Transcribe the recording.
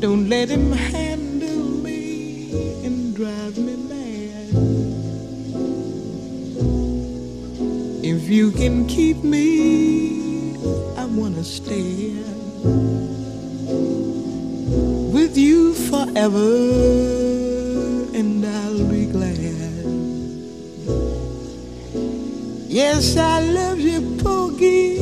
Don't let him handle me and drive me mad. If you can keep me, I wanna stay with you forever, and I'll be glad. Yes, I love you, Porgy.